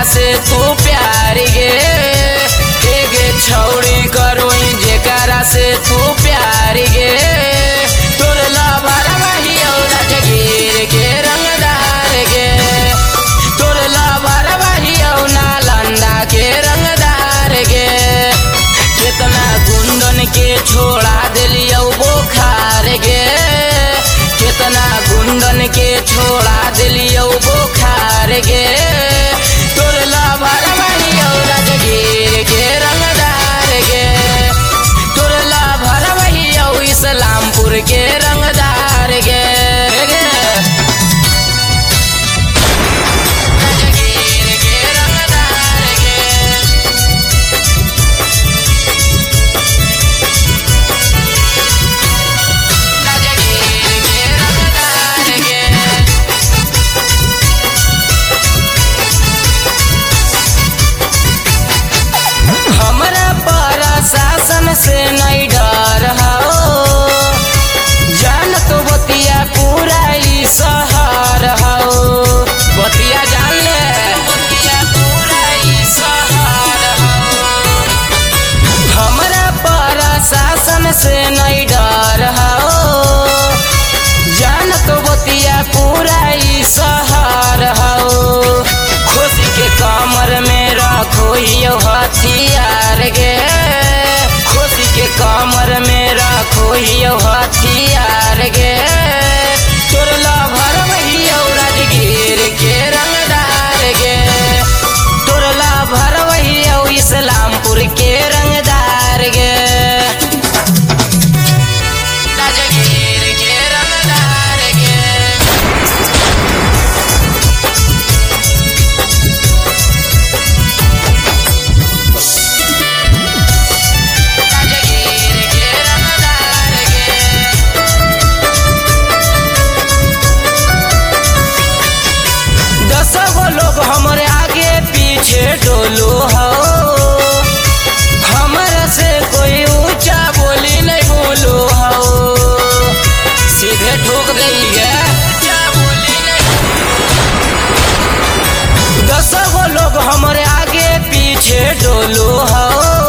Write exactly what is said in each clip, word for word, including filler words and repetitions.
से तू प्यार गे गे छौड़ी करोई जेकरा से तू प्यार गे तोर लवर वही राजगीर के रंगदार गे तोर लवर वही नालंदा के रंगदार गे कितना गुंडन के छोड़ा दिलियो बुखार गे कितना गुंडन के छोड़ा दिलियो बुखार गे तोर लवर वही राजगीर के रंगदार गे तोर लवर वही इस्लामपुर के रंगदार गे राजगीर के रंगदार गे राजगीर के रंगदार गे हमरा प्रशासन से नहीं डर हो जान तो बतिया पूरा ई शहर हो बतिया जान ले बतिया पूरा ई शहर हो हमरा प्रशासन से नहीं डर हो जान तो बतिया पूरा ई शहर हो खुशी के कमर में रखो यो हथियार गे खुशी के कमर में रखो यो हथियार गे तोर लवर वही राजगीर के रंगदार गे तोर लवर वही इस्लामपुर के रंगदार गे राजगीर के रंगदार गे राजगीर के रंगदार गे दस गो लोग हमरे आगे पीछे डोलो हो हमरा से कोई ऊंचा बोली नहीं बोलो हो सीधे ठोक देंगे ऊंचा बोली नहीं दस गो लोग हमरे आगे पीछे डोलो हो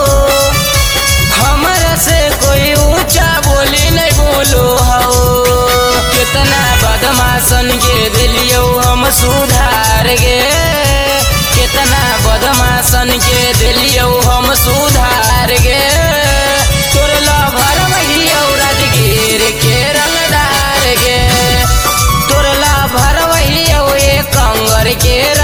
हमरा से कोई ऊंचा बोली नहीं बोलो हो कितना बदमाशन के दिलियो हम सुधार गे कितना बदमाशन के दिलियो हम सुधार गे तोर लवर वही राजगीर के रंगदार गे तोर लवर वही एक कंगर के